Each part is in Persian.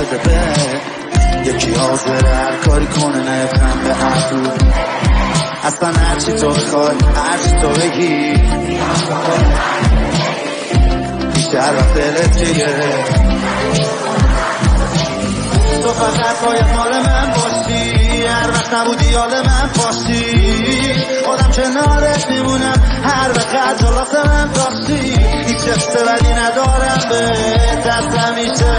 جاذبه. یکی حاضر هر کاری کنه نفهم به ابرو. اصلا هرچی تو بخوای هرچی تو بگی بیشتر وقت دلت گیره. تو فقط باید مال من باشی، هر وقت نبودی یاد من باشی. خودم کنارت میمونم هر وقت جلوت من داشتی. هیچ استبدی ندارم به دست همیشه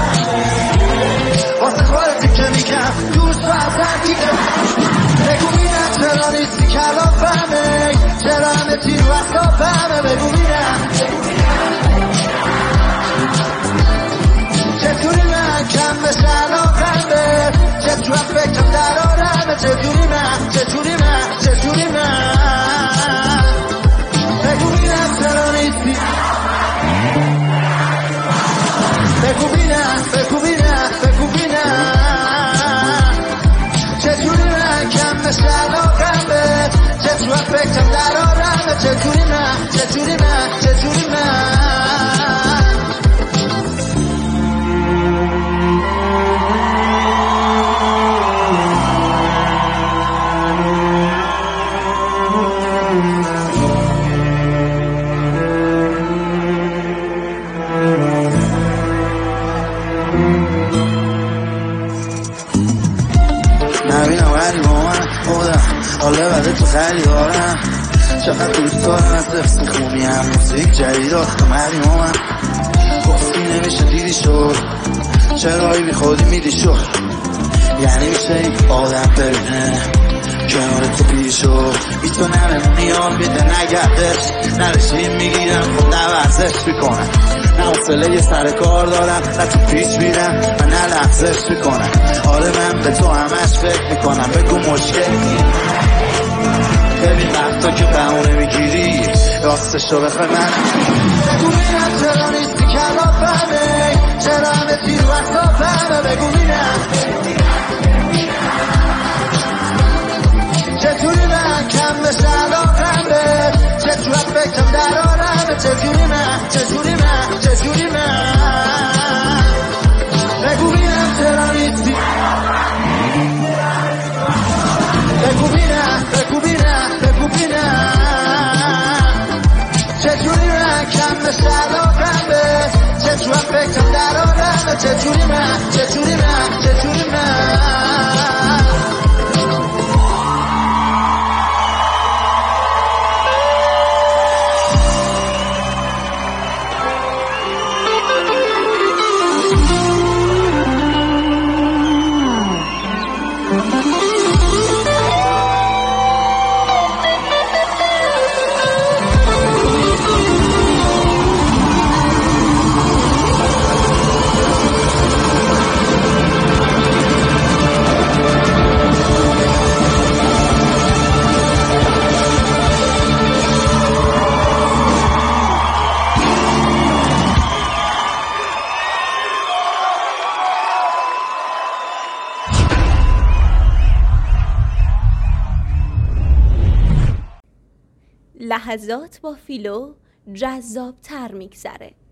واسه خودتی که میگم دوست بازم دیگه. بگو بینم چرا نیستی کلافمه، چرا همه تیر و اصافمه. بگو بینم چطوری من کم بشه علاقم به، چطور فکرم در آرمه. چطوری من بگو بینم چرا نیستی. بگو بینم چطوری من کم بشه علاقم به، چطور فکرم در آرمه. چطوری من نبینم ولی با من خودم حالا بده تو خیلی دارم. چقدر دوست دارم از دفتی خونی هم موسیقی جدید آمدی با من. گفتی نمیشه دیدی شد چرایی بی خودی میدی شد. یعنی میشه این آدم برینه کنار تو پیشو بی تو نمه نیام بیده نگردش نرشیم میگیرم خود نورزش میکنم. نه حوصله یه سر کار دارم نه تو پیش میرم و نه لحظش میکنم. آره من به تو همش فکر میکنم. بگو مشکل ببین وقتا که بهونه میگیری راستشو بخوای من. بگو بینم چرا نیستی کلافمه، چرا همه تیر و اصافمه. بگو بینم چطوری من کم بشه علاقم به، چطور فکرم در آرمه. چطوری من بگو بینم چرا نیستی. بگو بینم چطوری من کم بشه علاقم به، چطور فکرم در آرمه. چطوری من لحظات با فیلو جذاب تر میگذره.